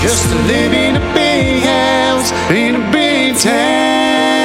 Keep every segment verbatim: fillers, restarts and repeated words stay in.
just to live in a big house in a big town.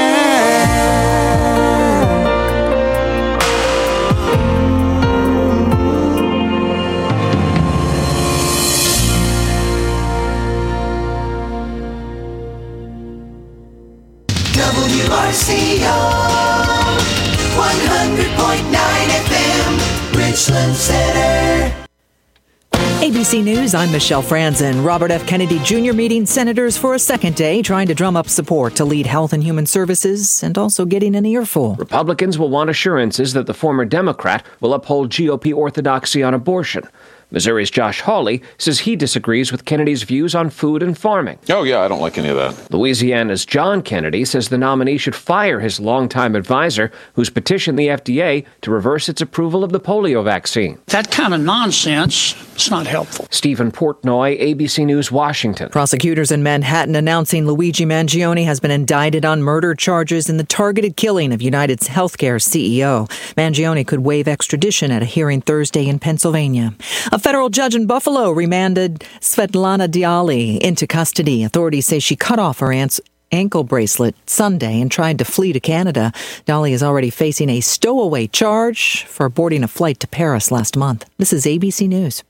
W R C O one hundred point nine F M, Richland Center. A B C News, I'm Michelle Franzen. Robert F. Kennedy Junior meeting senators for a second day, trying to drum up support to lead Health and Human Services and also getting an earful. Republicans will want assurances that the former Democrat will uphold G O P orthodoxy on abortion. Missouri's Josh Hawley says he disagrees with Kennedy's views on food and farming. Oh, yeah, I don't like any of that. Louisiana's John Kennedy says the nominee should fire his longtime advisor, who's petitioned the F D A to reverse its approval of the polio vaccine. That kind of nonsense is not helpful. Stephen Portnoy, A B C News, Washington. Prosecutors in Manhattan announcing Luigi Mangione has been indicted on murder charges in the targeted killing of United's healthcare C E O. Mangione could waive extradition at a hearing Thursday in Pennsylvania. A federal judge in Buffalo remanded Svetlana Diali into custody. Authorities say she cut off her aunt's ankle bracelet Sunday and tried to flee to Canada. Diali is already facing a stowaway charge for boarding a flight to Paris last month. This is A B C News.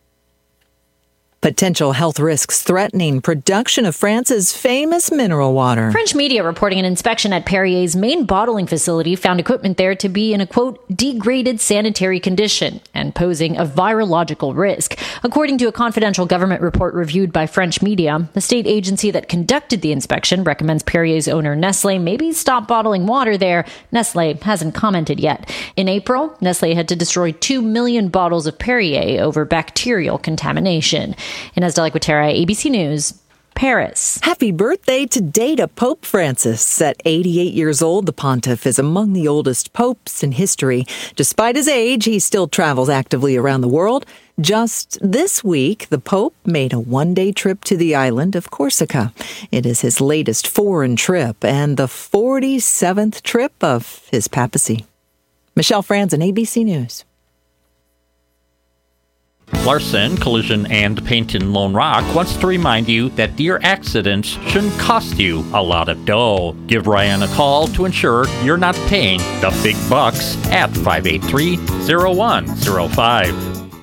Potential health risks threatening production of France's famous mineral water. French media reporting an inspection at Perrier's main bottling facility found equipment there to be in a, quote, degraded sanitary condition and posing a virological risk. According to a confidential government report reviewed by French media, the state agency that conducted the inspection recommends Perrier's owner Nestle maybe stop bottling water there. Nestle hasn't commented yet. In April, Nestle had to destroy two million bottles of Perrier over bacterial contamination. Inez de la Cuetara, A B C News, Paris. Happy birthday today to Pope Francis. At eighty-eight years old, the pontiff is among the oldest popes in history. Despite his age, he still travels actively around the world. Just this week, the Pope made a one-day trip to the island of Corsica. It is his latest foreign trip and the forty-seventh trip of his papacy. Michelle Franzen, A B C News. Larson Collision and Paint in Lone Rock wants to remind you that deer accidents shouldn't cost you a lot of dough. Give Ryan a call to ensure you're not paying the big bucks at five eight three, zero one zero five.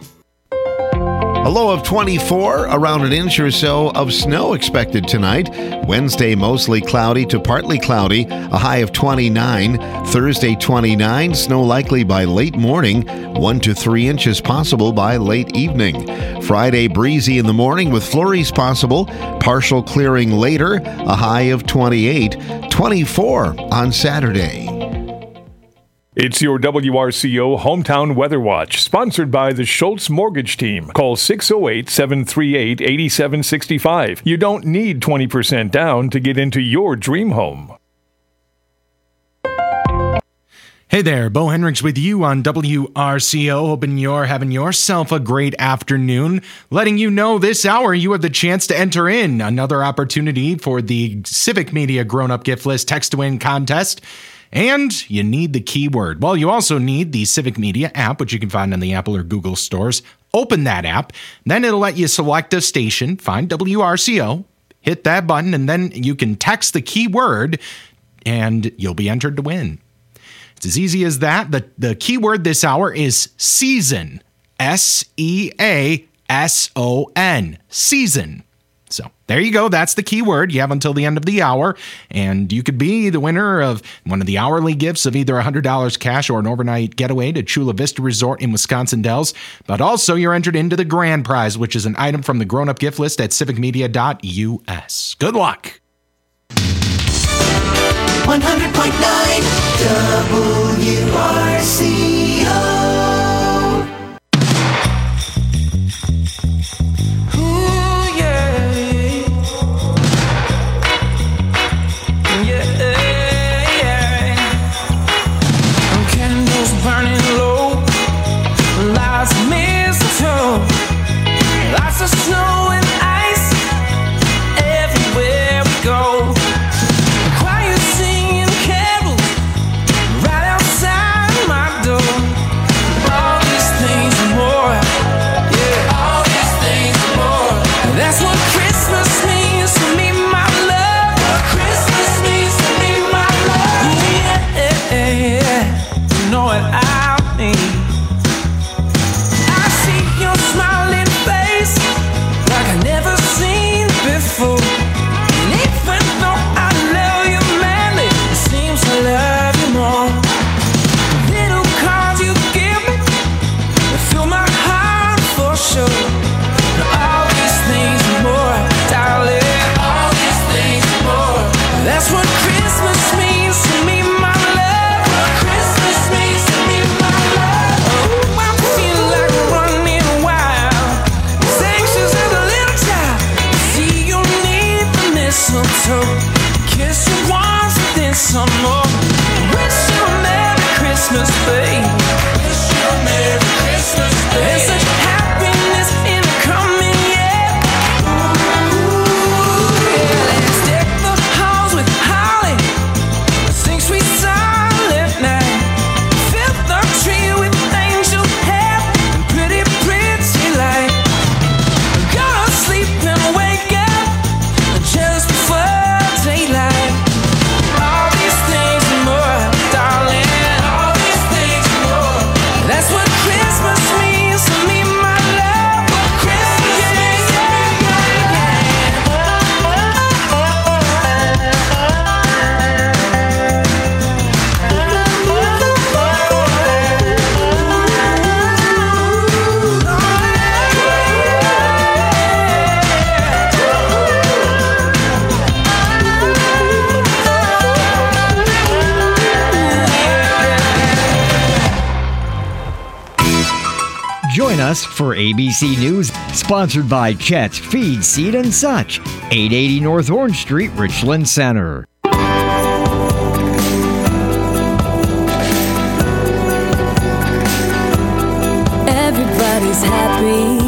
A low of twenty-four, around an inch or so of snow expected tonight. Wednesday, mostly cloudy to partly cloudy, a high of twenty-nine. Thursday, twenty-nine, snow likely by late morning, one to three inches possible by late evening. Friday, breezy in the morning with flurries possible, partial clearing later, a high of twenty-eight. twenty-four on Saturday. It's your W R C O Hometown Weather Watch, sponsored by the Schultz Mortgage Team. Call six oh eight, seven three eight, eight seven six five. You don't need twenty percent down to get into your dream home. Hey there, Bo Hendricks with you on W R C O. Hoping you're having yourself a great afternoon. Letting you know this hour you have the chance to enter in another opportunity for the Civic Media Grown Up Gift List Text to Win contest. And you need the keyword. Well, you also need the Civic Media app, which you can find on the Apple or Google stores. Open that app. Then it'll let you select a station, find W R C O, hit that button, and then you can text the keyword, and you'll be entered to win. It's as easy as that. The, the keyword this hour is season. S E A S O N. Season. So there you go. That's the keyword. You have until the end of the hour, and you could be the winner of one of the hourly gifts of either one hundred dollars cash or an overnight getaway to Chula Vista Resort in Wisconsin Dells. But also you're entered into the grand prize, which is an item from the grown-up gift list at civic media dot U S. Good luck. one hundred point nine W R C O. Lots of snow and ice everywhere we go. The choir singing carols right outside my door. Join us for A B C News, sponsored by Chet's Feed, Seed and Such, eight eighty North Orange Street, Richland Center. Everybody's happy.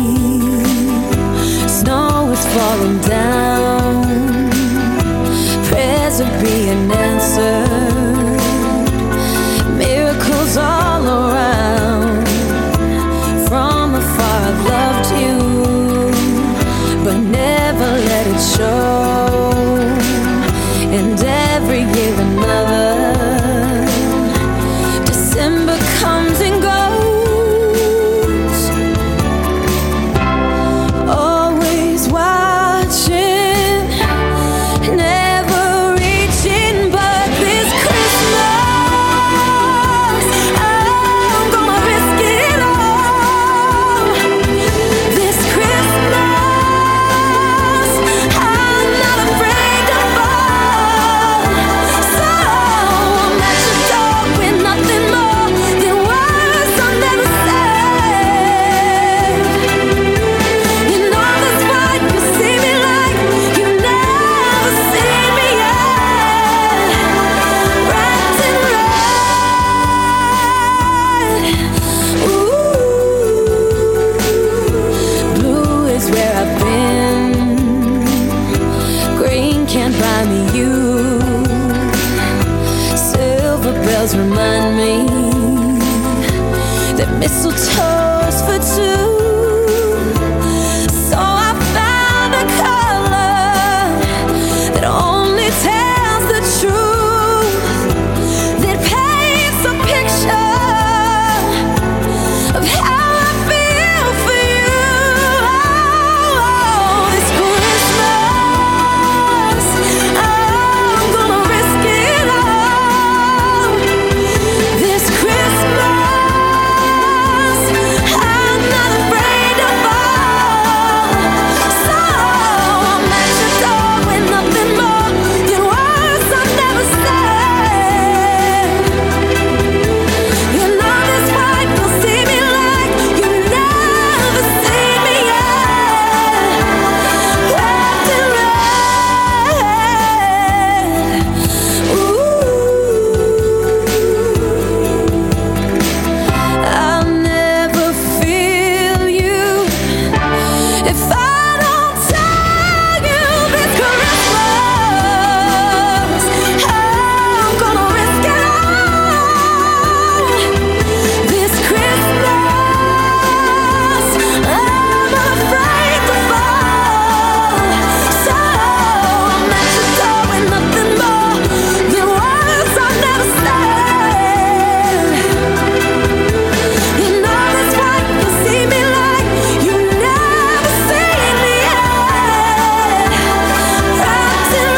Snow is falling down. Prayers are being answered. Miracles all around. From afar I've loved you, but never let it show. And every year another. December comes and goes. Always watching, never reaching, but this Christmas I'm gonna risk it all. This Christmas I'm not afraid to fall. So I'm at your door with nothing more than words I'll never say. You know that's right, you see me like you never seen me yet. Wrapped in red. Ooh, blue is where I've been. Green can't buy me you. Silver bells remind me that mistletoe's for two. So I found a color that only tells the truth, that paints a picture of how I feel for you. Oh, this Christmas I'm gonna risk it all. This Christmas I'm not afraid to fall. So I'm at your door with nothing more than words I've never said. You know this right, you'll see me like you never seen me yet. Wrapped in red. Ooh, I'll never feel you if I don't tell you this Christmas I'm gonna risk it all. This Christmas I'm not afraid to fall. So I'm at your door with nothing more than words I'll never say. You know that's right, you'll see me like you never seen me yet. Wrapped in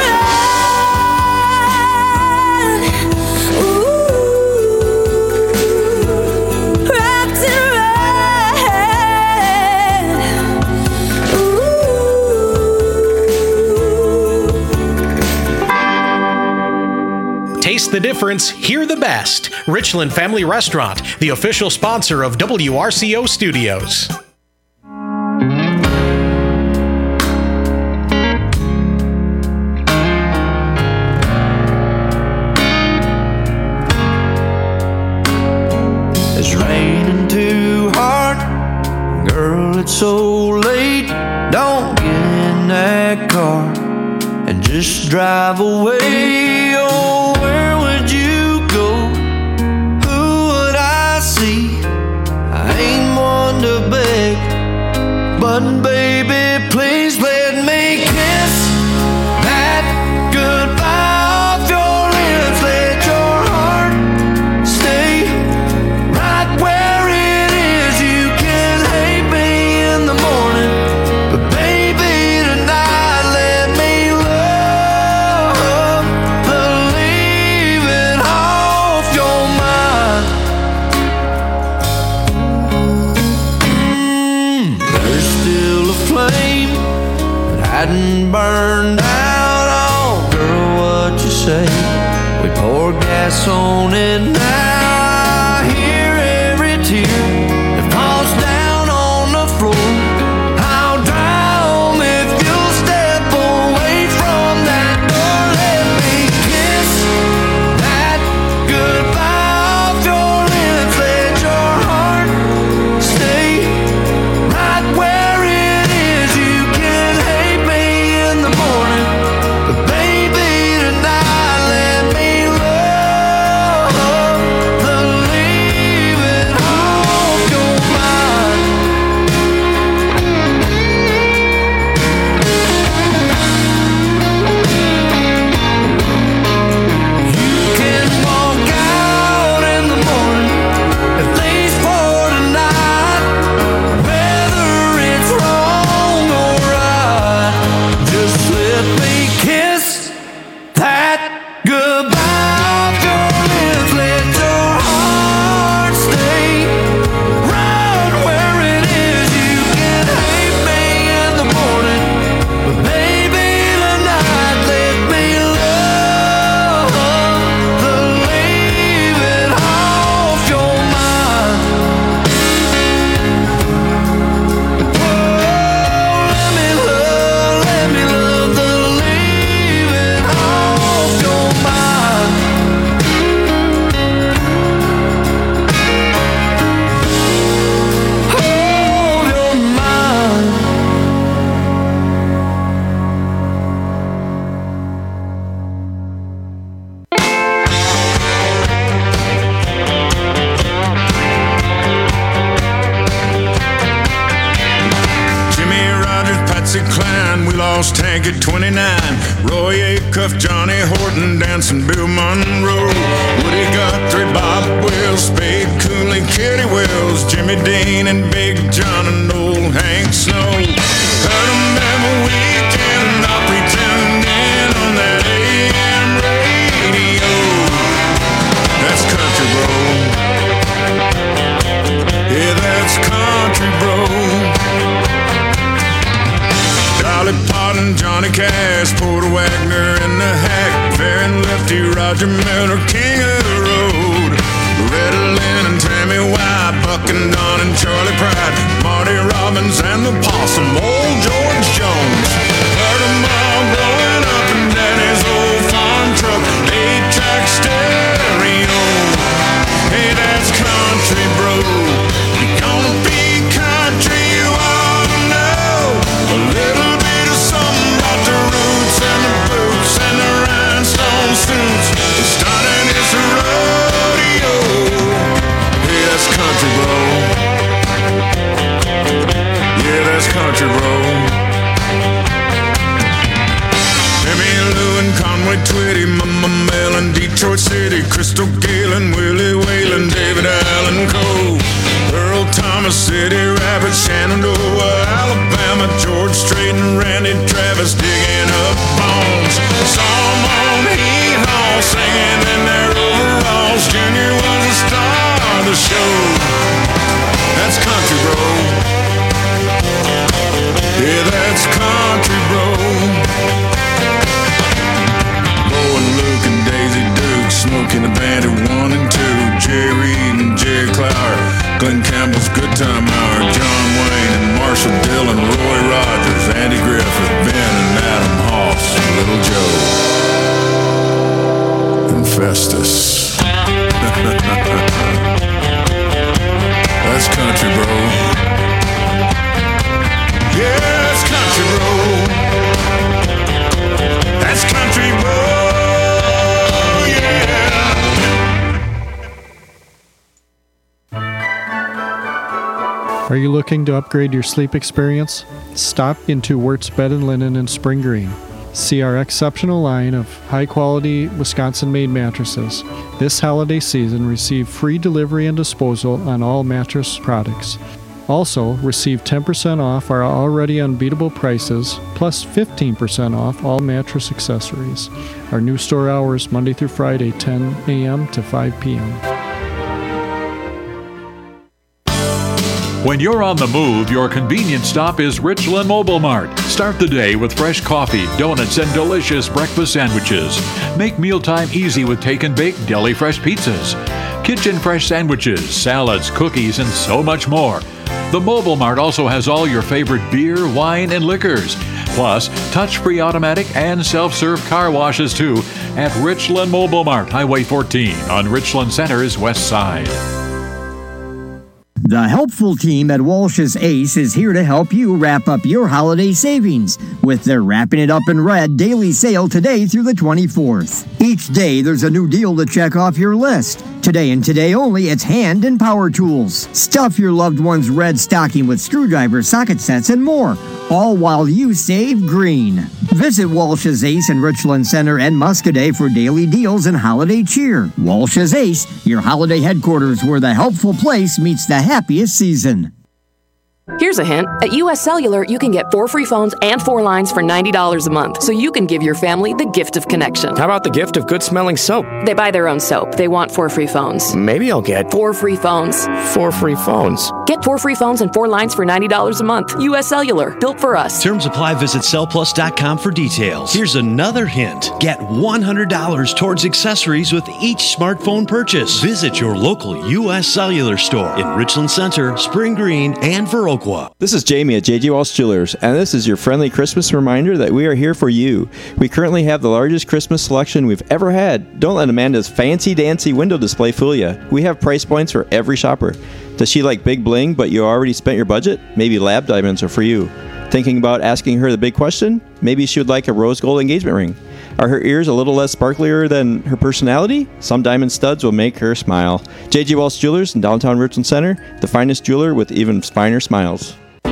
red. Ooh, wrapped in red. Ooh. Taste the difference, hear the best. Richland Family Restaurant, the official sponsor of W R C O Studios. It's raining too hard, girl, it's so late. Don't get in that car and just drive away. Oh, where would you go? Who would I see? I ain't one to beg, but baby, please let me kiss that goodbye off your lips. Let your heart stay right where it is. You can hate me in the morning, but baby, tonight let me love the leaving off your mind. Mm, there's still a flame that hadn't burned out. Oh, girl, what you say? We pour gas on it now. I hear every tear that falls down Ross, Tank at twenty-nine, Roy Acuff, Johnny Horton, dancing Bill Monroe, Woody Guthrie, Bob Wills, Spade Cooley, Kitty Wells, Jimmy Dean and Big John and old Hank Snow. Heard 'em every weekend, Opry tuned in on that A M radio. That's country, bro. Yeah, that's country, bro. Dolly Parton, Johnny Cash, Porter Wagner and the Hack, Farron Lefty, Roger Miller, King of the Road, Loretta Lynn and Tammy Wynette, Buck and Don and Charlie Pride, Marty Robbins and the Possum, old George Jones. Heard 'em all growing up in Daddy's old farm truck, eight-track stereo. Hey, that's country, bro. You're gonna be country, you ought to know a little bit of something about the roots and the boots and the rhinestone suits. Starting this rodeo. Yeah, that's country, bro. Yeah, that's country, bro. Emmylou and Conway Twitty, Mama Mel and Detroit City, Crystal Galen, Willie Whalen, David Allen Coe, Earl Thomas, City Rabbit, Shenandoah, Alabama, George Strait and Randy Travis digging up bones. Saw 'em on Hee-Haw singing in their overalls. Junior was a star of the show. That's country, bro. Yeah, that's country, bro. Bo and Luke and Daisy Duke, Smokey and the Band at one and two, Jay Reed and Jay Clower, Glenn Campbell's Good Time Hour, John Wayne and Marshall Dillon, Roy Rogers, Andy Griffith, Ben and Adam Hoss, Little Joe, and Festus. That's country, bro. Yeah, that's country, bro. That's country, bro. Are you looking to upgrade your sleep experience? Stop into Wirtz Bed and Linen in Spring Green. See our exceptional line of high-quality Wisconsin-made mattresses. This holiday season, receive free delivery and disposal on all mattress products. Also, receive ten percent off our already unbeatable prices, plus fifteen percent off all mattress accessories. Our new store hours, Monday through Friday, ten a.m. to five p.m. When you're on the move, your convenience stop is Richland Mobile Mart. Start the day with fresh coffee, donuts, and delicious breakfast sandwiches. Make mealtime easy with take and bake deli fresh pizzas, kitchen fresh sandwiches, salads, cookies, and so much more. The Mobile Mart also has all your favorite beer, wine, and liquors. Plus, touch-free automatic and self-serve car washes too at Richland Mobile Mart, Highway fourteen on Richland Center's west side. The helpful team at Walsh's Ace is here to help you wrap up your holiday savings with their Wrapping It Up in Red daily sale today through the twenty-fourth. Each day, there's a new deal to check off your list. Today and today only, it's hand and power tools. Stuff your loved one's red stocking with screwdrivers, socket sets, and more, all while you save green. Visit Walsh's Ace in Richland Center and Muscadet for daily deals and holiday cheer. Walsh's Ace, your holiday headquarters where the helpful place meets the happiest season. Here's a hint. At U S Cellular, you can get four free phones and four lines for ninety dollars a month, so you can give your family the gift of connection. How about the gift of good-smelling soap? They buy their own soap. They want four free phones. Maybe I'll get Four free phones. four free phones. Get four free phones and four lines for ninety dollars a month. U S Cellular, built for us. Terms apply. Visit cell plus dot com for details. Here's another hint. Get one hundred dollars towards accessories with each smartphone purchase. Visit your local U S Cellular store in Richland Center, Spring Green, and Viroqua. This is Jamie at J G Walsh Jewelers, and this is your friendly Christmas reminder that we are here for you. We currently have the largest Christmas selection we've ever had. Don't let Amanda's fancy-dancy window display fool you. We have price points for every shopper. Does she like big bling, but you already spent your budget? Maybe lab diamonds are for you. Thinking about asking her the big question? Maybe she would like a rose gold engagement ring. Are her ears a little less sparklier than her personality? Some diamond studs will make her smile. J G Walsh Jewelers in downtown Richland Center, the finest jeweler with even finer smiles.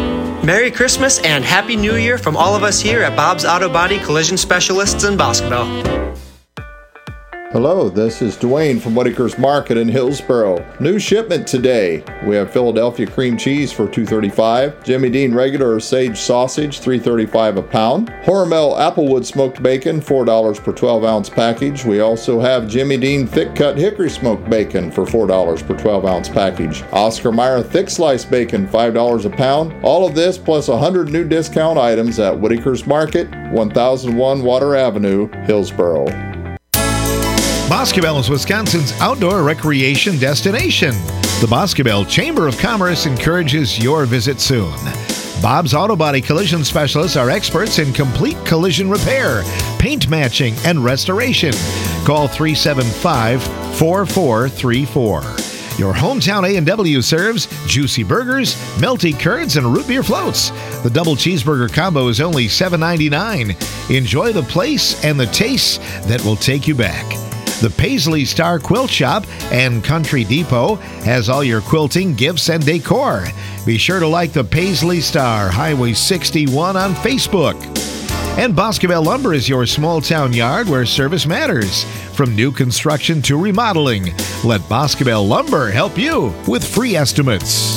Merry Christmas and Happy New Year from all of us here at Bob's Auto Body Collision Specialists in Boscobel. Hello, this is Dwayne from Whitaker's Market in Hillsboro. New shipment today. We have Philadelphia cream cheese for two dollars and thirty-five cents, Jimmy Dean regular or sage sausage three dollars and thirty-five cents a pound, Hormel Applewood smoked bacon four dollars per twelve ounce package. We also have Jimmy Dean thick cut hickory smoked bacon for four dollars per twelve ounce package, Oscar Mayer thick slice bacon five dollars a pound. All of this plus one hundred new discount items at Whitaker's Market, one thousand one Water Avenue, Hillsboro. Boscobel is Wisconsin's outdoor recreation destination. The Boscobel Chamber of Commerce encourages your visit soon. Bob's Auto Body Collision Specialists are experts in complete collision repair, paint matching, and restoration. Call three seven five, four four three four. Your hometown A and W serves juicy burgers, melty curds, and root beer floats. The double cheeseburger combo is only seven ninety-nine. Enjoy the place and the taste that will take you back. The Paisley Star Quilt Shop and Country Depot has all your quilting, gifts, and decor. Be sure to like the Paisley Star, Highway sixty-one on Facebook. And Boscobel Lumber is your small town yard where service matters. From new construction to remodeling, let Boscobel Lumber help you with free estimates.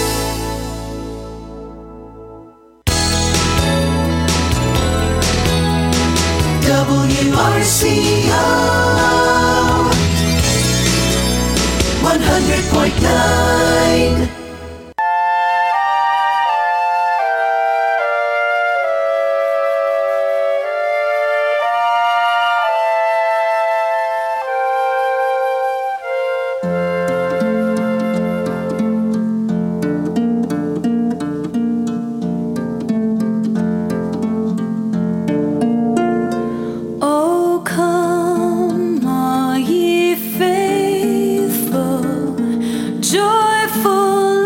W R C O one hundred point nine. Oh, come, all ye faithful, joyful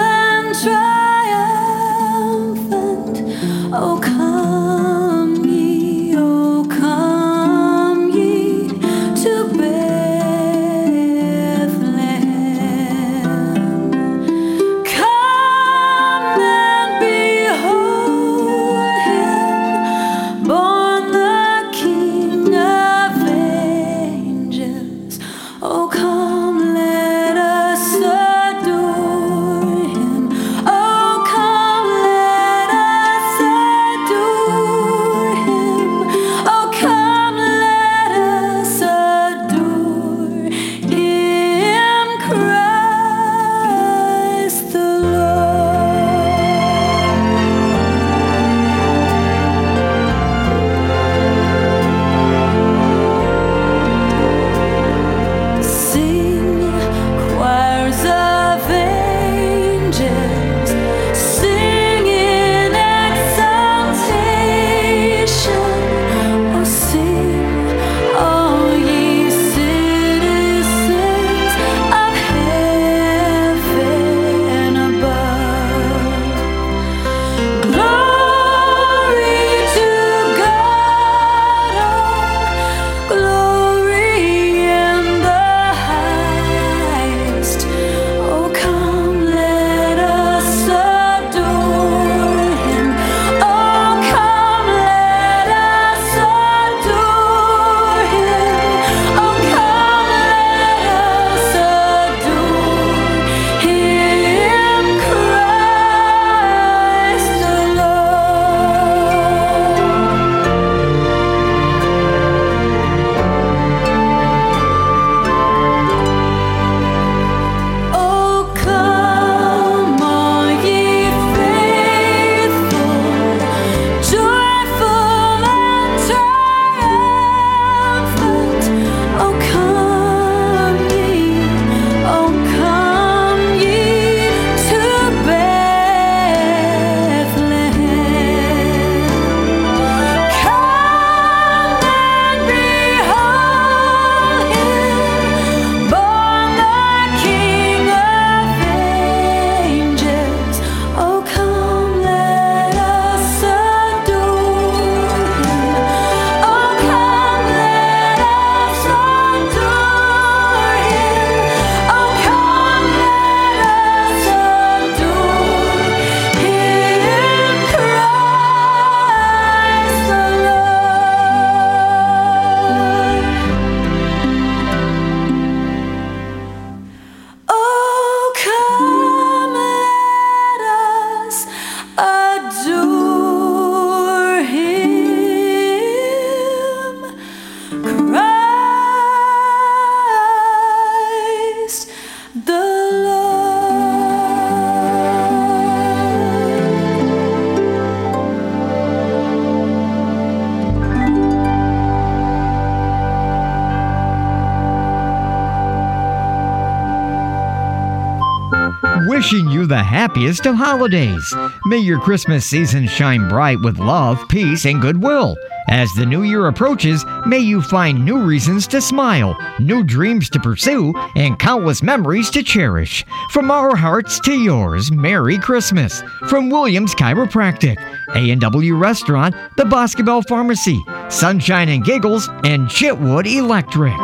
happiest of holidays. May your Christmas season shine bright with love, peace, and goodwill. As the new year approaches, may you find new reasons to smile, new dreams to pursue, and countless memories to cherish. From our hearts to yours, Merry Christmas. From Williams Chiropractic, A and W Restaurant, the Basketball Pharmacy, Sunshine and Giggles, and Chitwood Electric.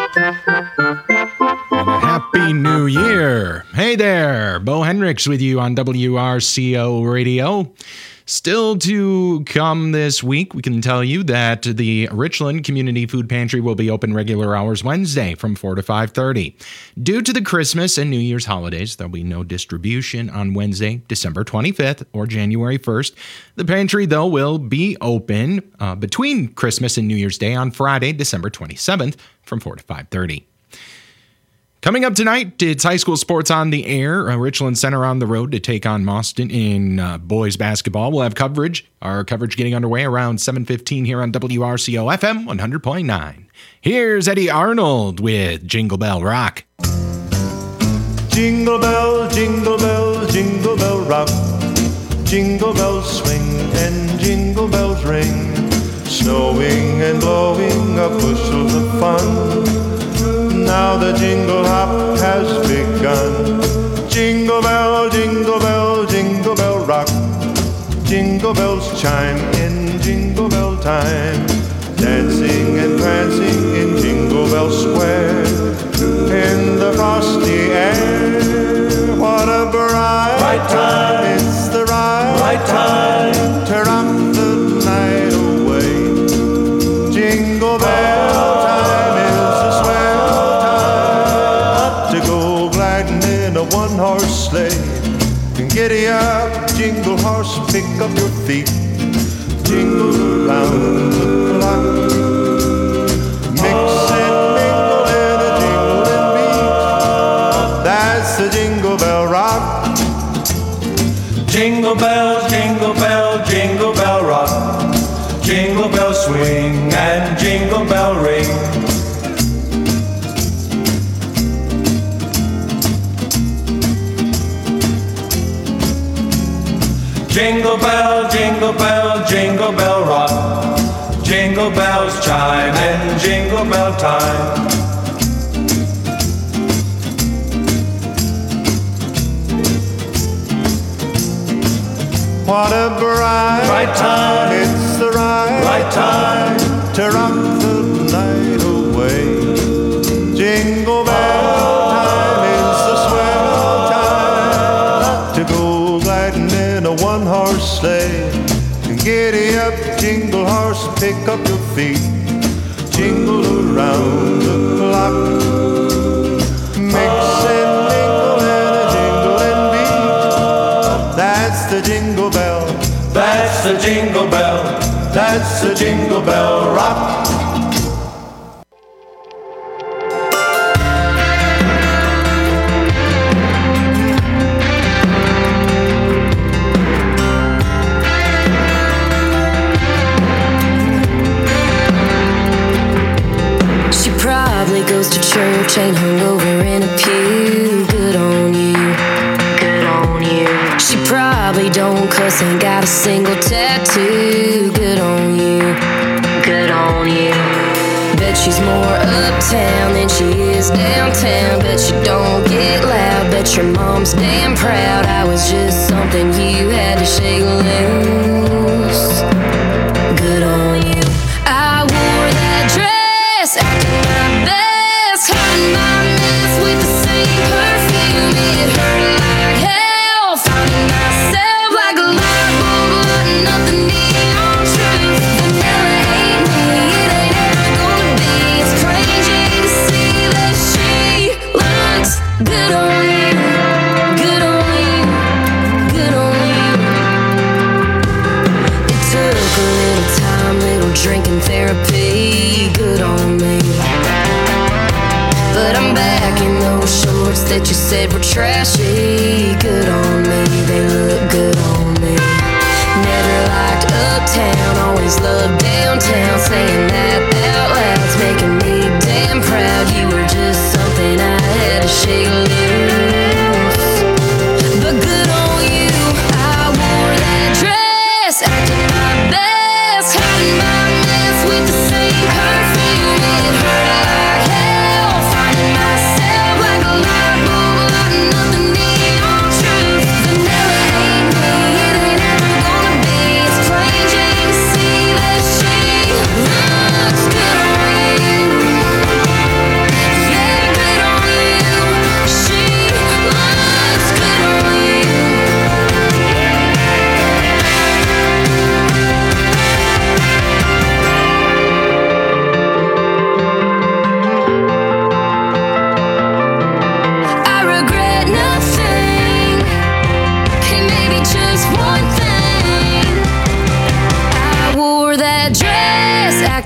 And a happy new year. Hey there, Bo Hendricks with you on W R C O Radio. Still to come this week, we can tell you that the Richland Community Food Pantry will be open regular hours Wednesday from four to five thirty. Due to the Christmas and New Year's holidays, there'll be no distribution on Wednesday, December twenty-fifth or January first. The pantry, though, will be open uh, between Christmas and New Year's Day on Friday, December twenty-seventh from four to five thirty. Coming up tonight, it's high school sports on the air. Uh, Richland Center on the road to take on Mauston in uh, boys basketball. We'll have coverage. Our coverage getting underway around seven fifteen here on W R C O F M one hundred point nine. Here's Eddie Arnold with Jingle Bell Rock. Jingle bell, jingle bell, jingle bell rock. Jingle bells swing and jingle bells ring. Snowing and blowing up bushels of fun. Now the jingle hop has begun. Jingle bell, jingle bell, jingle bell rock. Jingle bells chime in jingle bell time. Dancing and prancing in Jingle Bell Square. In the frosty air, what a bright, right time. It's the right, right time to rock the night away. Jingle bell time is a swell time to go gliding in a one-horse sleigh. And giddy up, jingle horse, pick up your feet. Jingle around the clock. Mix and mingle in a jingling beat. That's the Jingle Bell Rock. Jingle bell, jingle bell, jingle bell rock. Jingle bell swing and jingle bell ring. Jingle bell, jingle bell, jingle bell rock. Jingle bells chime and jingle bell time. What a bright, right time. It's the right, right time to rock the night away. Jingle bell time is the swell time to go gliding in a one-horse sleigh. And giddy up, jingle horse, pick up your feet. Jingle around the clock. Mix and mingle in a jingling beat. That's the Jingle Bell. That's the Jingle Bell. That's the Jingle Bell Rock. Goes to church, ain't hungover in a pew. Good on you, good on you. She probably don't cuss, ain't got a single tattoo. Good on you, good on you. Bet she's more uptown than she is downtown. Bet she don't get loud, bet your mom's damn proud. I was just something you had to shake loose. Good on you. I wore that dress, acting my best. Hiding my mess with the same perfume. It hurt like hell. Finding myself like a light bulb lighting up the neon truth. Vanilla ain't me, it ain't ever gonna be. It's crazy to see that she looks good on you, good on you, good on you. It took a little time, little drinking therapy. Good on me. But I'm back in those shorts that you said were trashy. Good on me, they look good on me. Never liked uptown, always loved downtown. Saying that out loud's making me damn proud. You were just something I had to shake loose. But good on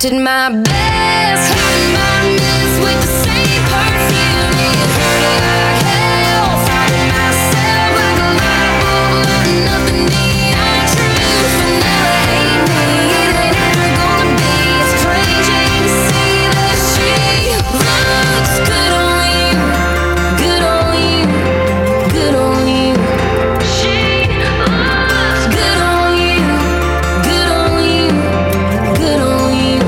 did my best, hiding my mess with the same perfume. It hurt like hell, finding myself like a light bulb, lighting up the neon truth. And now they hate me, it ain't ever gonna be. It's crazy to see that she looks good on you, good on you, good on you. She looks good on you, good on you, good on you.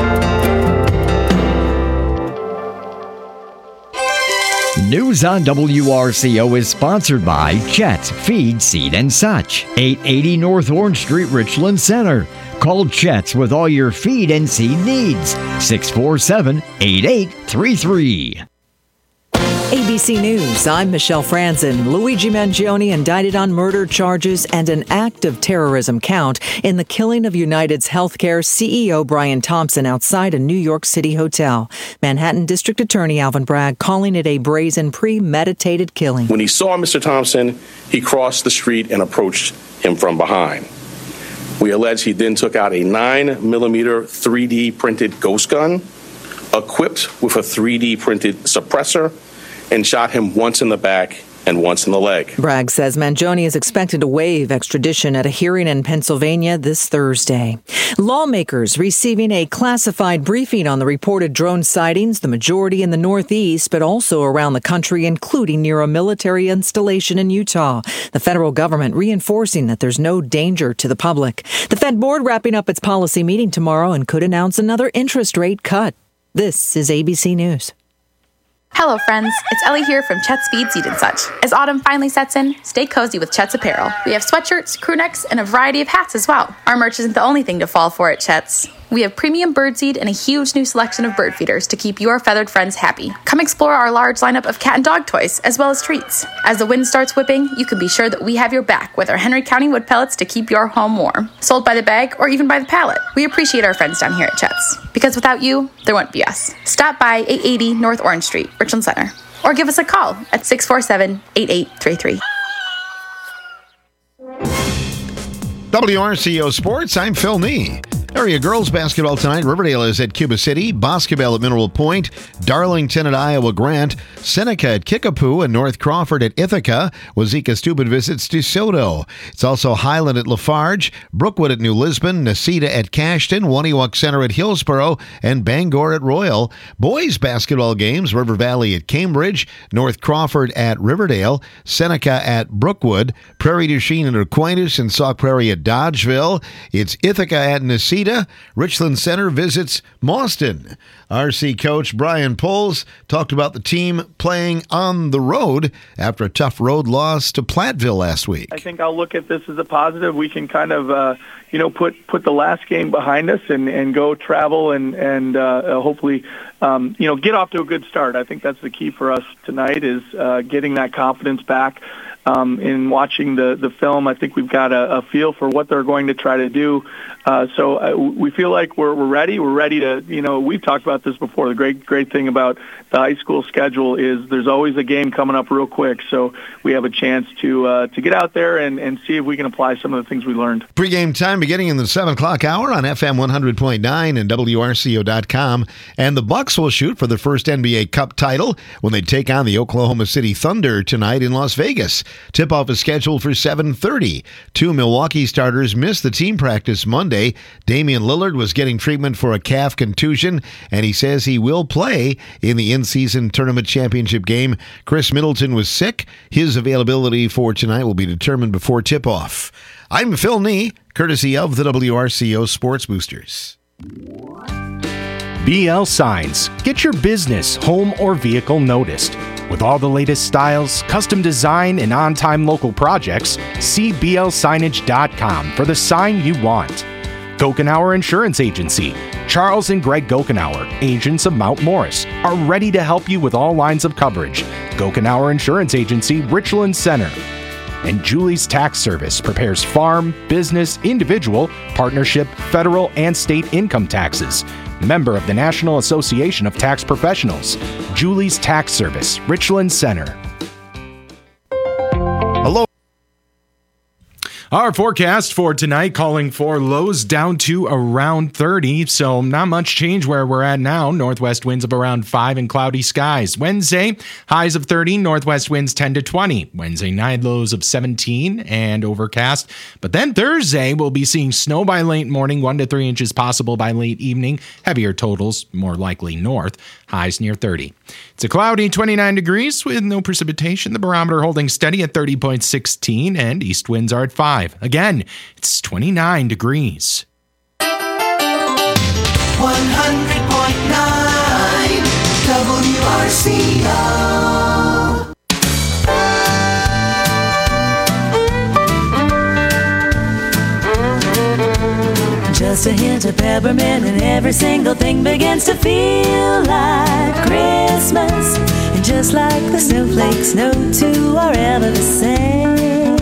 News on W R C O is sponsored by Chet's Feed, Seed and Such, eight eighty North Orange Street, Richland Center. Call Chet's with all your feed and seed needs. six four seven, eight eight three three. A B C News, I'm Michelle Franzen. Luigi Mangione indicted on murder charges and an act of terrorism count in the killing of United's healthcare C E O Brian Thompson outside a New York City hotel. Manhattan District Attorney Alvin Bragg calling it a brazen, premeditated killing. When he saw Mister Thompson, he crossed the street and approached him from behind. We allege he then took out a nine millimeter three D printed ghost gun, equipped with a three D printed suppressor, and shot him once in the back and once in the leg. Bragg says Mangione is expected to waive extradition at a hearing in Pennsylvania this Thursday. Lawmakers receiving a classified briefing on the reported drone sightings, the majority in the Northeast, but also around the country, including near a military installation in Utah. The federal government reinforcing that there's no danger to the public. The Fed board wrapping up its policy meeting tomorrow and could announce another interest rate cut. This is A B C News. Hello, friends. It's Ellie here from Chet's Feed, Seed and Such. As autumn finally sets in, stay cozy with Chet's apparel. We have sweatshirts, crew necks, and a variety of hats as well. Our merch isn't the only thing to fall for at Chet's. We have premium birdseed and a huge new selection of bird feeders to keep your feathered friends happy. Come explore our large lineup of cat and dog toys, as well as treats. As the wind starts whipping, you can be sure that we have your back with our Henry County wood pellets to keep your home warm. Sold by the bag or even by the pallet. We appreciate our friends down here at Chet's, because without you, there wouldn't be us. Stop by eight eighty North Orange Street, Richland Center, or give us a call at six four seven, eight eight three three. W R C O Sports, I'm Phil Nee. Area girls basketball tonight. Riverdale is at Cuba City. Boscobel at Mineral Point. Darlington at Iowa Grant. Seneca at Kickapoo. And North Crawford at Ithaca. Wazeeka Steuben visits DeSoto. It's also Highland at Lafarge. Brookwood at New Lisbon. Nacita at Cashton. Waniwak Center at Hillsboro. And Bangor at Royal. Boys basketball games. River Valley at Cambridge. North Crawford at Riverdale. Seneca at Brookwood. Prairie du Chien at Aquinas. And Sauk Prairie at Dodgeville. It's Ithaca at Nacita. Richland Center visits Mauston. R C coach Brian Poles talked about the team playing on the road after a tough road loss to Platteville last week. I think I'll look at this as a positive. We can kind of, uh, you know, put put the last game behind us and, and go travel and and uh, hopefully, um, you know, get off to a good start. I think that's the key for us tonight is uh, getting that confidence back. Um, in watching the, the film, I think we've got a, a feel for what they're going to try to do. Uh, so uh, we feel like we're, we're ready. We're ready to, you know, we've talked about this before. The great great thing about the high school schedule is there's always a game coming up real quick. So we have a chance to uh, to get out there and, and see if we can apply some of the things we learned. Pre-game time beginning in the seven o'clock hour on F M one hundred point nine and W R C O dot com. And the Bucks will shoot for their first N B A Cup title when they take on the Oklahoma City Thunder tonight in Las Vegas. Tip-off is scheduled for seven thirty. Two Milwaukee starters missed the team practice Monday. Damian Lillard was getting treatment for a calf contusion, and he says he will play in the in-season tournament championship game. Chris Middleton was sick. His availability for tonight will be determined before tip-off. I'm Phil Nee, courtesy of the W R C O Sports Boosters. B L Signs. Get your business, home, or vehicle noticed. With all the latest styles, custom design, and on-time local projects, see B L signage dot com for the sign you want. Gokenauer Insurance Agency. Charles and Greg Gokenauer, agents of Mount Morris, are ready to help you with all lines of coverage. Gokenauer Insurance Agency, Richland Center. And Julie's Tax Service prepares farm, business, individual, partnership, federal, and state income taxes. Member of the National Association of Tax Professionals. Julie's Tax Service, Richland Center. Hello. Our forecast for tonight calling for lows down to around thirty, so not much change where we're at now. Northwest winds of around five and cloudy skies. Wednesday, highs of thirty, northwest winds ten to twenty. Wednesday night, lows of seventeen and overcast. But then Thursday, we'll be seeing snow by late morning, one to three inches possible by late evening. Heavier totals, more likely north. Highs near thirty. It's a cloudy twenty-nine degrees with no precipitation. The barometer holding steady at thirty point one six, and east winds are at five. Again, it's twenty-nine degrees. one hundred point nine W R C O. Just a hint of peppermint and every single thing begins to feel like Christmas. And just like the snowflakes, no two are ever the same.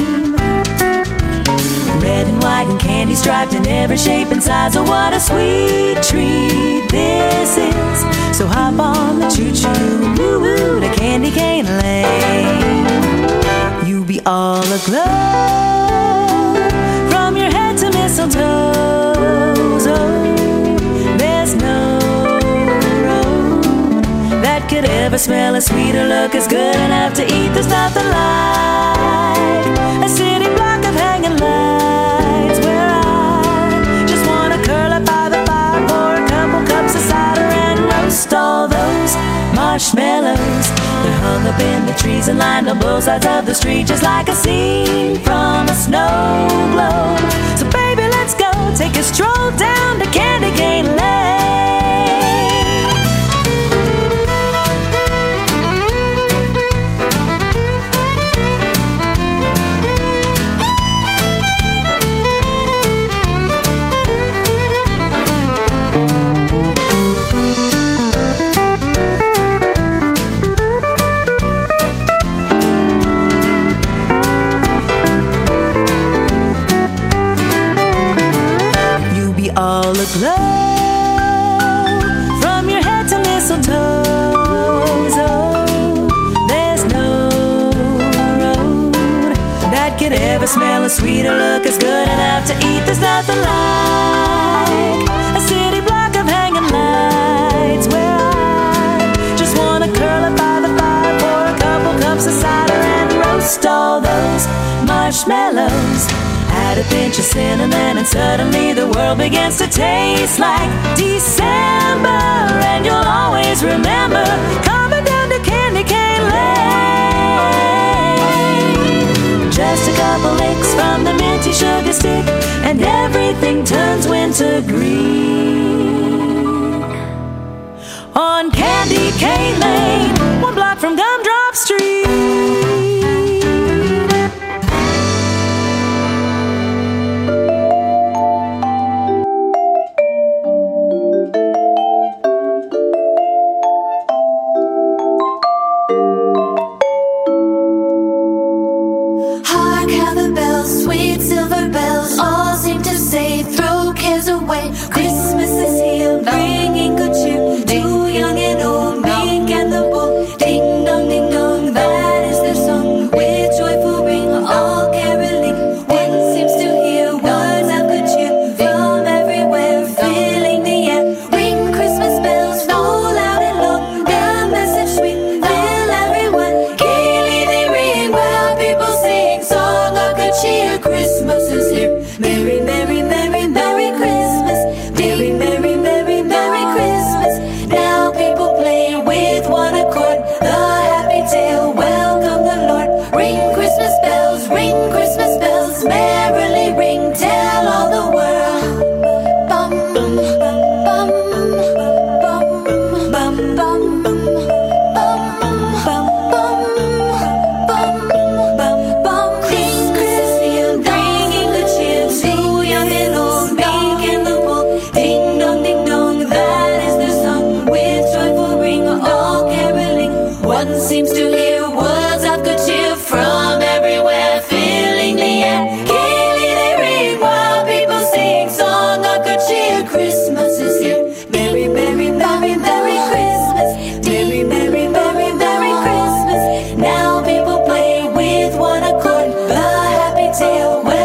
Red and white and candy striped in every shape and size. Oh, what a sweet treat this is. So hop on the choo-choo, woo-woo, to Candy Cane Lane. You'll be all aglow from your head to mistletoe. There's no road that could ever smell as sweet or look as good enough to eat. There's nothing like a city block of hanging lights where I just wanna curl up by the fire, pour a couple cups of cider and roast all those marshmallows. They're hung up in the trees and lined on both sides of the street, just like a scene from a snow globe. So baby, let's go take a stroll down to Candy Cane Lane. All aglow from your head to mistletoe. Oh, there's no road that could ever smell as sweet or look as good enough to eat. There's nothing like a city block of hanging lights where I just wanna curl up by the fire, pour a couple cups of cider and roast all those marshmallows. Add a pinch of cinnamon and suddenly the world begins to taste like December. And you'll always remember coming down to Candy Cane Lane. Just a couple licks from the minty sugar stick and everything turns winter green. On Candy Cane Lane, one block from Gumdrop Street. Christmas is here, bringing good cheer to young and old, meek and the bold. Ding dong, ding dong, that is their song. With joyful ring, all caroling. One seems to hear words of good cheer from everywhere, filling the air. Ring Christmas bells, roll loud and long. Their message sweet, fill everyone. Gaily they ring while people sing song of good cheer. Christmas is here, merry, merry, merry, merry Christmas. Merry, merry, merry, merry Christmas. Now people play with one accord. The happy tale, welcome the Lord. Ring Christmas bells, ring Christmas bells. Merrily ring, tell all the world. Bum, bum, bum, bum, bum, bum, bum, bum, bum, bum, bum, bum. Christmas here, bringing the cheer to young and old, meek and the bold. Ding dong, ding dong, that is their song. With joyful ring, all caroling. One seems to hear words of good cheer from everywhere, filling the air. Gaily they ring while people sing song of good cheer. Christmas is here. Merry, merry, merry, merry Christmas. Merry, merry, merry, merry Christmas. Now people play with one accord. The happy tale.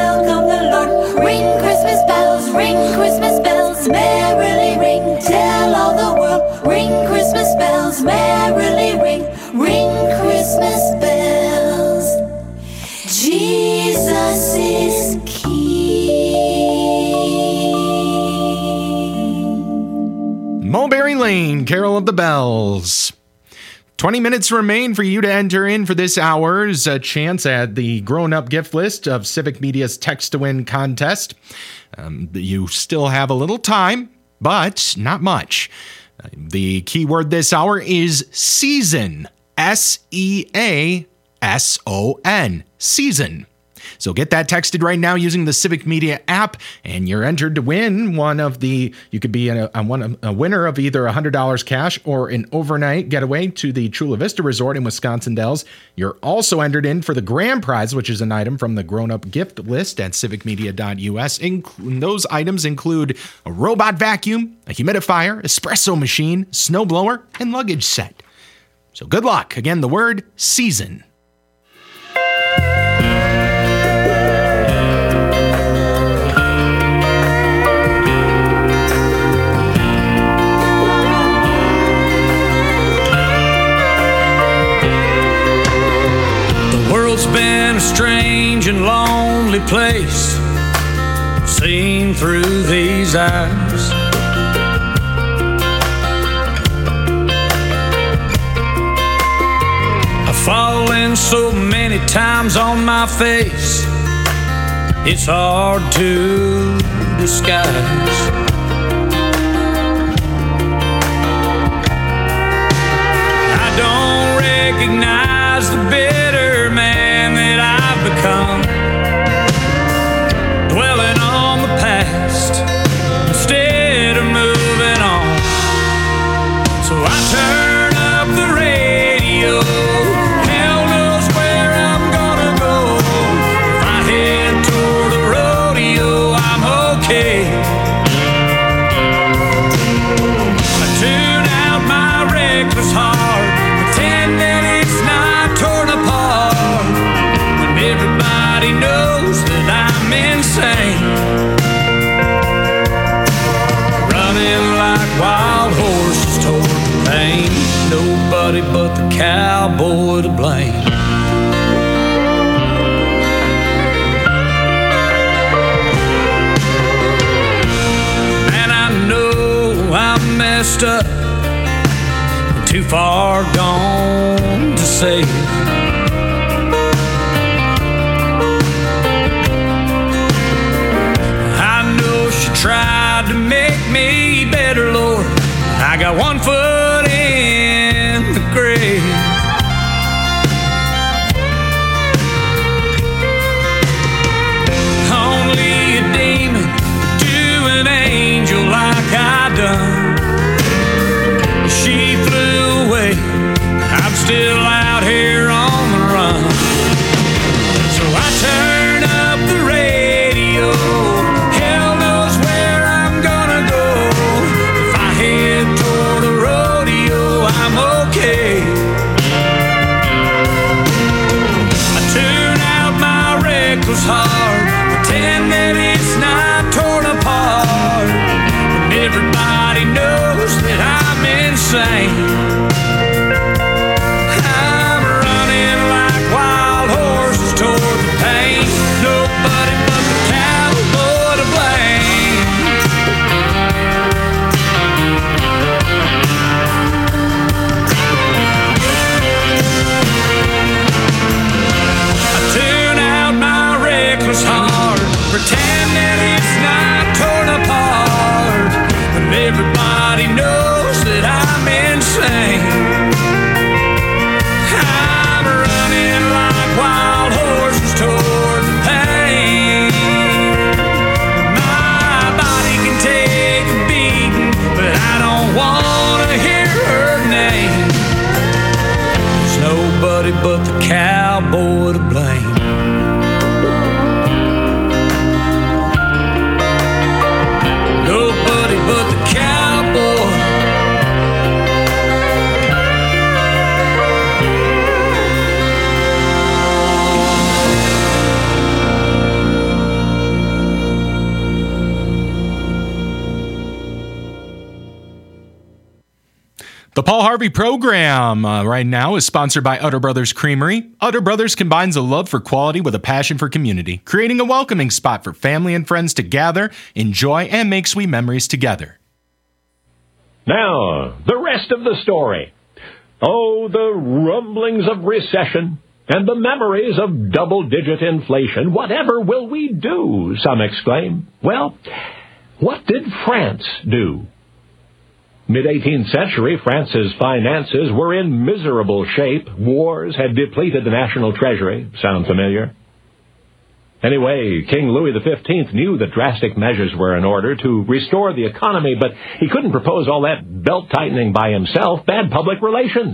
Lane, Carol of the Bells. twenty minutes remain for you to enter in for this hour's uh, chance at the grown-up gift list of Civic Media's Text to Win contest. Um, you still have a little time, but not much. Uh, the keyword this hour is season. S E A S O N. Season. So get that texted right now using the Civic Media app, and you're entered to win one of the, you could be a, a, one, a winner of either one hundred dollars cash or an overnight getaway to the Chula Vista Resort in Wisconsin Dells. You're also entered in for the grand prize, which is an item from the grown-up gift list at civic media dot U S. Inc- those items include a robot vacuum, a humidifier, espresso machine, snowblower, and luggage set. So good luck. Again, the word season. Been a strange and lonely place, seen through these eyes. I've fallen so many times on my face, it's hard to disguise. I don't recognize the bitter man that I've become, dwelling on the past instead of moving on. So I turn up the radio, hell knows where I'm gonna go. If I head toward the rodeo, I'm okay. I tune out my reckless heart, pretend that it's not torn apart, when everybody knows that I'm insane, running like wild horses toward the pain. Nobody but the cowboy to blame. And I know I'm messed up, too far gone to save. I know she tried to make me better, Lord. I got one foot in the grave. Only a demon could do an angel like I done. She flew away, I'm still out here on the run. So I turn up the radio, hell knows where I'm gonna go. If I head toward the rodeo, I'm okay. I tune out my reckless heart, pretend that it's not torn apart, and everybody knows that I'm insane. I'm running like wild horses toward the pain. Nobody but the cowboy to blame. I tune out my reckless heart, pretend that it's not torn apart, when everybody knows that I'm insane. I'm running like wild horses toward the pain. My body can take a beating, but I don't wanna hear her name. There's nobody but the cowboy to blame. Nobody but the cowboy. The Paul Harvey program uh, right now is sponsored by Utter Brothers Creamery. Utter Brothers combines a love for quality with a passion for community, creating a welcoming spot for family and friends to gather, enjoy, and make sweet memories together. Now, the rest of the story. Oh, the rumblings of recession and the memories of double-digit inflation. Whatever will we do, some exclaim. Well, what did France do? Mid-eighteenth century, France's finances were in miserable shape. Wars had depleted the national treasury. Sound familiar? Anyway, King Louis the fifteenth knew that drastic measures were in order to restore the economy, but he couldn't propose all that belt-tightening by himself. Bad public relations.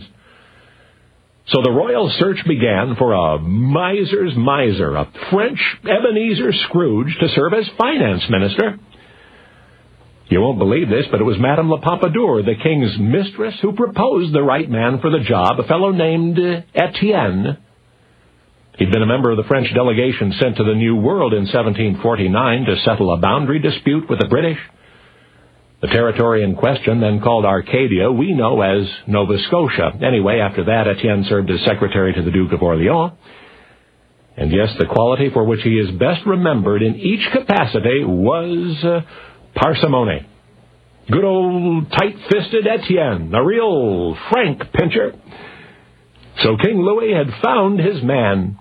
So the royal search began for a miser's miser, a French Ebenezer Scrooge, to serve as finance minister. You won't believe this, but it was Madame La Pompadour, the king's mistress, who proposed the right man for the job, a fellow named uh, Etienne. He'd been a member of the French delegation sent to the New World in seventeen forty-nine to settle a boundary dispute with the British. The territory in question, then called Arcadia, we know as Nova Scotia. Anyway, after that, Etienne served as secretary to the Duke of Orleans. And yes, the quality for which he is best remembered in each capacity was uh, parsimony. Good old tight-fisted Etienne, a real frank pincher. So King Louis had found his man.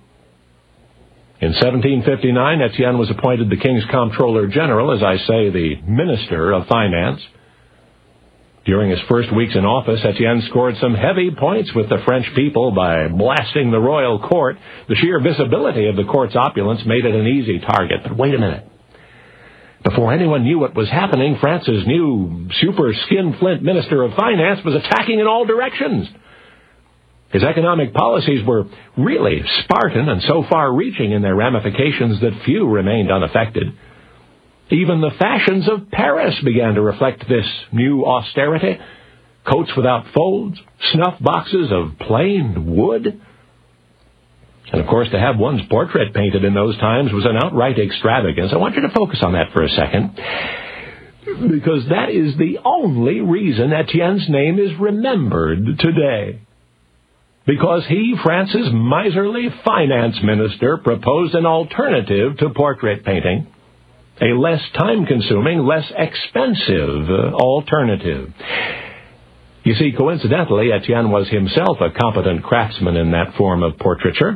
In seventeen fifty-nine, Etienne was appointed the king's comptroller general, as I say, the minister of finance. During his first weeks in office, Etienne scored some heavy points with the French people by blasting the royal court. The sheer visibility of the court's opulence made it an easy target. But wait a minute. Before anyone knew what was happening, France's new super skinflint minister of finance was attacking in all directions. His economic policies were really Spartan and so far-reaching in their ramifications that few remained unaffected. Even the fashions of Paris began to reflect this new austerity. Coats without folds, snuff boxes of plain wood. And, of course, to have one's portrait painted in those times was an outright extravagance. I want you to focus on that for a second, because that is the only reason Etienne's name is remembered today. Because he, France's miserly finance minister, proposed an alternative to portrait painting, a less time-consuming, less expensive uh, alternative. You see, coincidentally, Etienne was himself a competent craftsman in that form of portraiture.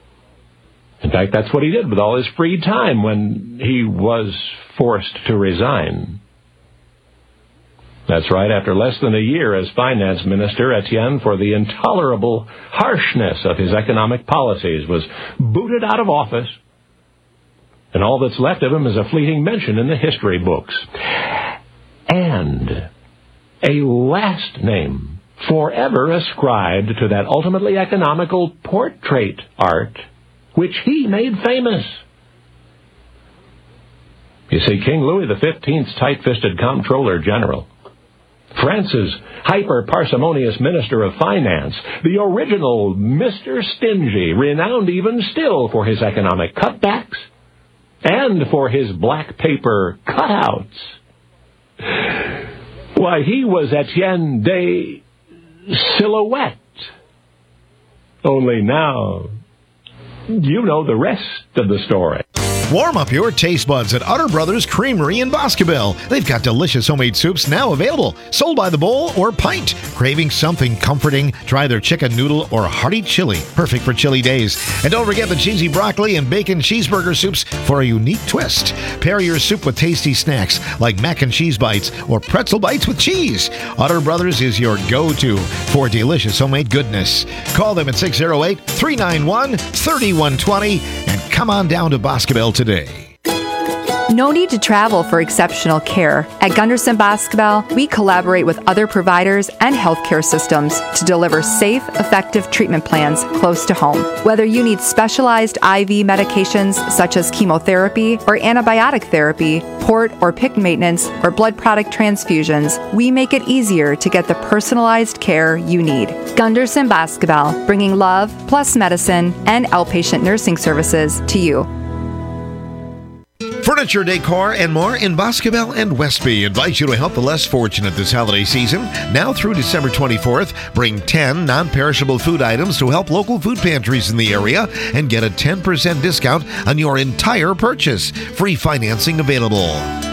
In fact, that's what he did with all his free time when he was forced to resign. That's right, after less than a year as finance minister, Etienne, for the intolerable harshness of his economic policies, was booted out of office. And all that's left of him is a fleeting mention in the history books. And a last name forever ascribed to that ultimately economical portrait art which he made famous. You see, King Louis the fifteenth's tight-fisted comptroller general, France's hyper-parsimonious minister of finance, the original Mister Stingy, renowned even still for his economic cutbacks and for his black paper cutouts. Why, he was Etienne de Silhouette. Only now, you know the rest of the story. Warm up your taste buds at Utter Brothers Creamery in Boscobel. They've got delicious homemade soups now available, sold by the bowl or pint. Craving something comforting? Try their chicken noodle or hearty chili, perfect for chilly days. And don't forget the cheesy broccoli and bacon cheeseburger soups for a unique twist. Pair your soup with tasty snacks like mac and cheese bites or pretzel bites with cheese. Utter Brothers is your go-to for delicious homemade goodness. Call them at six oh eight, three nine one, three one two zero and come on down to Boscobel today. No need to travel for exceptional care. At Gunderson Boscobel, we collaborate with other providers and healthcare systems to deliver safe, effective treatment plans close to home. Whether you need specialized I V medications such as chemotherapy or antibiotic therapy, port or P I C maintenance, or blood product transfusions, we make it easier to get the personalized care you need. Gunderson Boscobel, bringing love plus medicine and outpatient nursing services to you. Furniture, decor, and more in Boscobel and Westby invite you to help the less fortunate this holiday season. Now through December twenty-fourth, bring ten non-perishable food items to help local food pantries in the area and get a ten percent discount on your entire purchase. Free financing available.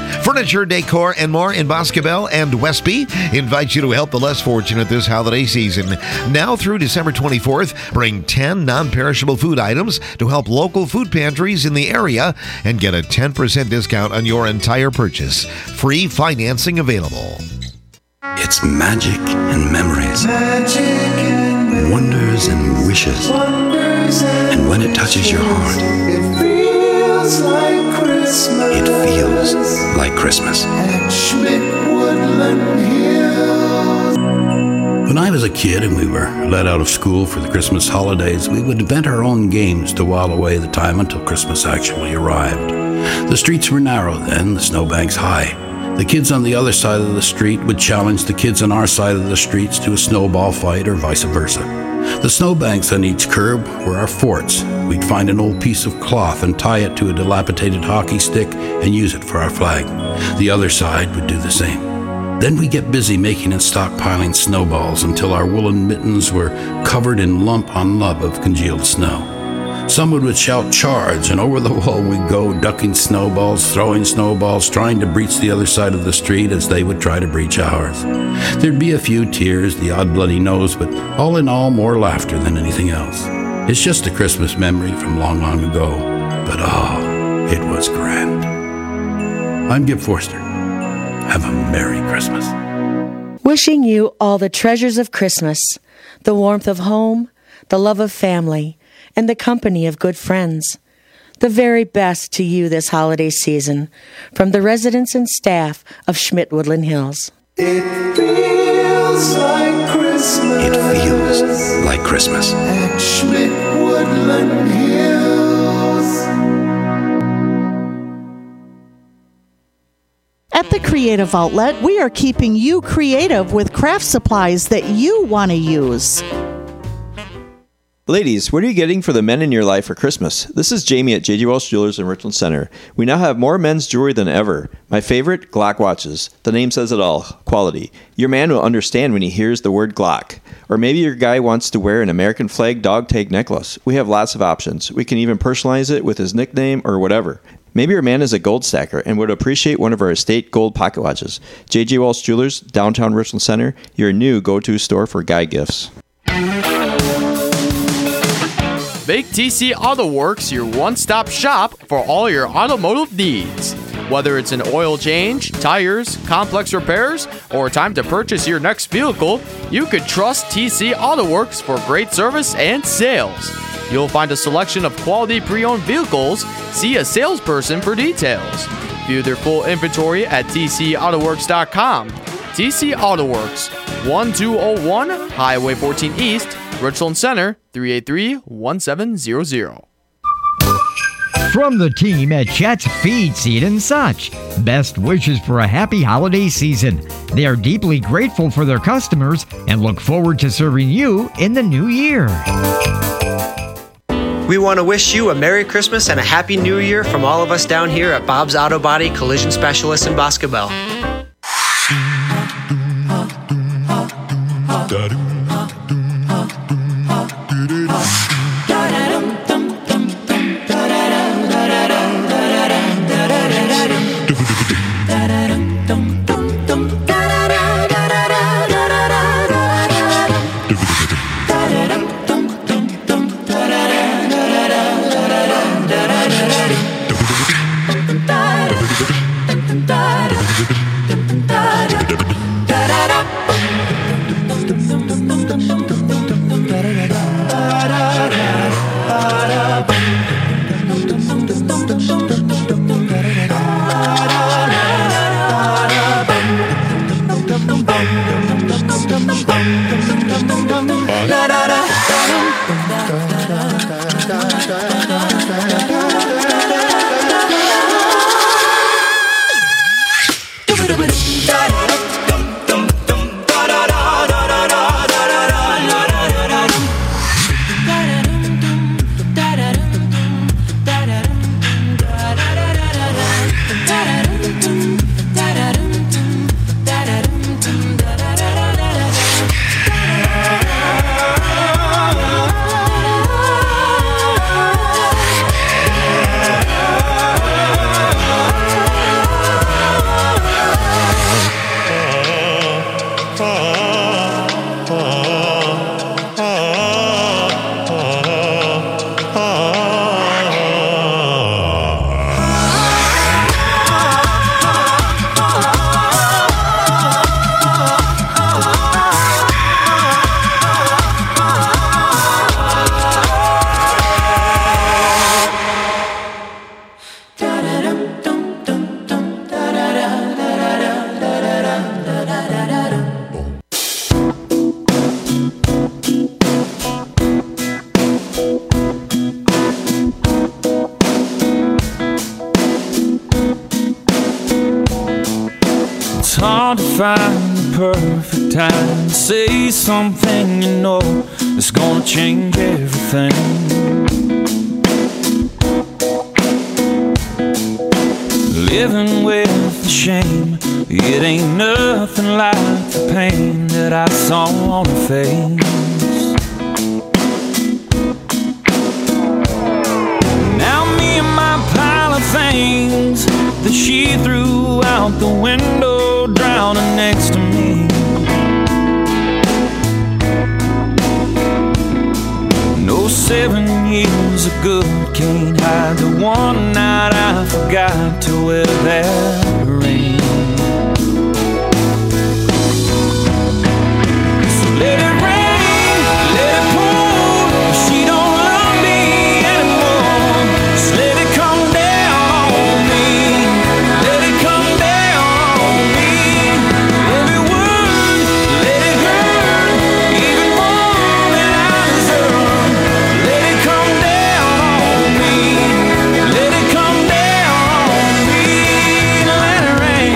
Furniture, decor, and more in Boscobel and Westby invite you to help the less fortunate this holiday season. Now through December twenty-fourth, bring ten non-perishable food items to help local food pantries in the area and get a ten percent discount on your entire purchase. Free financing available. It's magic and memories, magic and wonders and wishes. Wonders and, and when it touches your heart, it feels like Christmas. It feels like Christmas. At Schmidt Woodland Hills. When I was a kid and we were let out of school for the Christmas holidays, we would invent our own games to while away the time until Christmas actually arrived. The streets were narrow then, the snowbanks high. The kids on the other side of the street would challenge the kids on our side of the streets to a snowball fight or vice versa. The snowbanks on each curb were our forts. We'd find an old piece of cloth and tie it to a dilapidated hockey stick and use it for our flag. The other side would do the same. Then we'd get busy making and stockpiling snowballs until our woolen mittens were covered in lump on lump of congealed snow. Someone would shout charge, and over the wall we'd go, ducking snowballs, throwing snowballs, trying to breach the other side of the street as they would try to breach ours. There'd be a few tears, the odd bloody nose, but all in all, more laughter than anything else. It's just a Christmas memory from long, long ago, but oh, it was grand. I'm Gib Forster. Have a Merry Christmas. Wishing you all the treasures of Christmas, the warmth of home, the love of family, and the company of good friends. The very best to you this holiday season from the residents and staff of Schmidt Woodland Hills. It feels like Christmas. It feels like Christmas. At Schmidt Woodland Hills. At the Creative Outlet, we are keeping you creative with craft supplies that you want to use. Ladies, what are you getting for the men in your life for Christmas? This is Jamie at J J Welch Jewelers in Richland Center. We now have more men's jewelry than ever. My favorite, Glock watches. The name says it all. Quality. Your man will understand when he hears the word Glock. Or maybe your guy wants to wear an American flag dog tag necklace. We have lots of options. We can even personalize it with his nickname or whatever. Maybe your man is a gold stacker and would appreciate one of our estate gold pocket watches. J J Welch Jewelers, downtown Richland Center, your new go-to store for guy gifts. Make T C Auto Works your one-stop shop for all your automotive needs. Whether it's an oil change, tires, complex repairs, or time to purchase your next vehicle, you can trust T C Auto Works for great service and sales. You'll find a selection of quality pre-owned vehicles. See a salesperson for details. View their full inventory at T C auto works dot com. T C Auto Works, one two zero one Highway fourteen East, Richland Center, three eight three, one seven zero zero. From the team at Chet's Feed, Seed and Such, best wishes for a happy holiday season. They are deeply grateful for their customers and look forward to serving you in the new year. We want to wish you a Merry Christmas and a Happy New Year from all of us down here at Bob's Auto Body Collision Specialists in Boscobel. hard to find the perfect time to say something you know that's gonna change everything. Living with the shame, it ain't nothing like the pain that I saw on her face. Now me and my pile of things that she threw out the window, drowning next to me. No seven years of good can't hide the one night I forgot to wear that ring. So let it rain, let it pour. She don't love me anymore. Just let it come down on me. Let it come down on me. Every word, let it hurt even more than I deserve. Let it come down on me. Let it come down on me. Let it rain.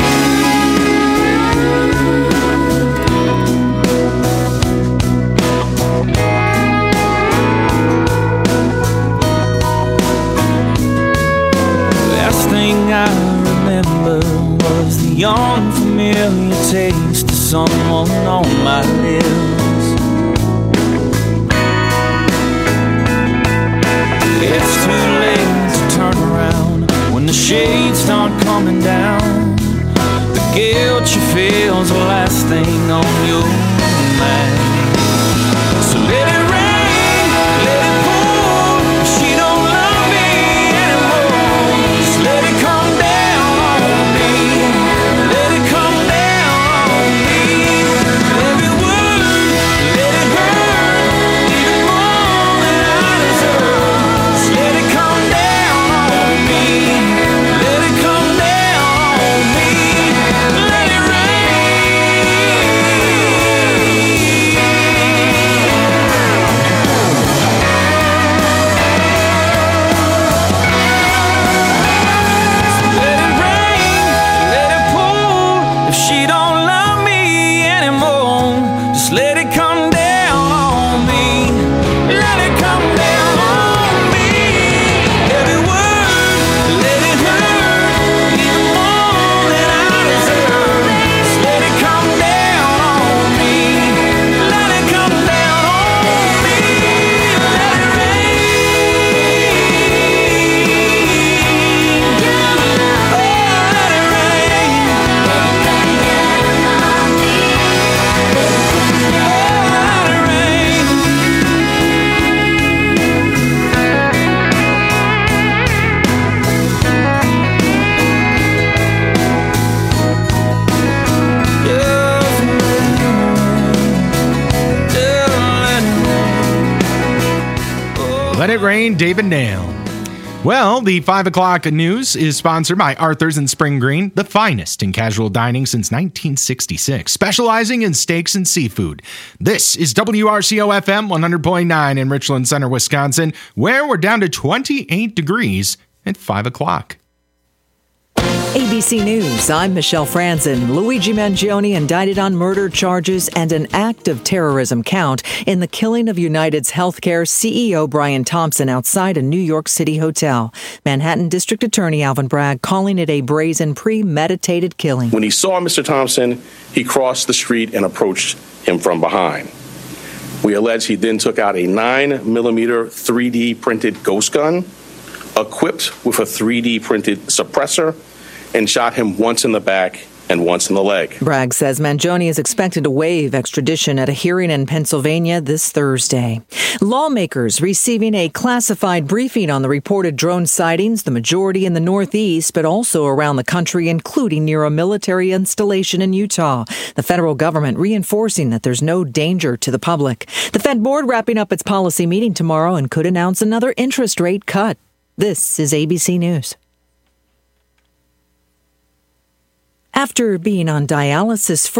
Last thing I remember was the unfamiliar taste of someone on my lips. It's too late to turn around when the shades start coming down. The guilt you feel's the last thing on your mind. So let it rain, let it pour. She don't love me anymore. Just let it come down on me. Let it come down on me. Every word, let it hurt even more than I deserve. Just let it come down on me. Let it come down on me. Let it Let it rain, let it pour. If she don't love me anymore, just let it come down on me. Let it come down on me. Every word, let it hurt even more than I deserve. Just let it come down on me. Let it come down on me. Let it rain. Let It Rain, David Nail. Well, the five o'clock news is sponsored by Arthur's and Spring Green, the finest in casual dining since nineteen sixty-six, specializing in steaks and seafood. This is W R C O F M one hundred point nine in Richland Center, Wisconsin, where we're down to twenty-eight degrees at five o'clock. A B C News, I'm Michelle Franzen. Luigi Mangione indicted on murder charges and an act of terrorism count in the killing of United's healthcare C E O Brian Thompson outside a New York City hotel. Manhattan District Attorney Alvin Bragg calling it a brazen, premeditated killing. When he saw Mister Thompson, he crossed the street and approached him from behind. We allege he then took out a nine millimeter three D printed ghost gun, equipped with a three D printed suppressor, and shot him once in the back and once in the leg. Bragg says Mangione is expected to waive extradition at a hearing in Pennsylvania this Thursday. Lawmakers receiving a classified briefing on the reported drone sightings, the majority in the Northeast, but also around the country, including near a military installation in Utah. The federal government reinforcing that there's no danger to the public. The Fed board wrapping up its policy meeting tomorrow and could announce another interest rate cut. This is A B C News. After being on dialysis for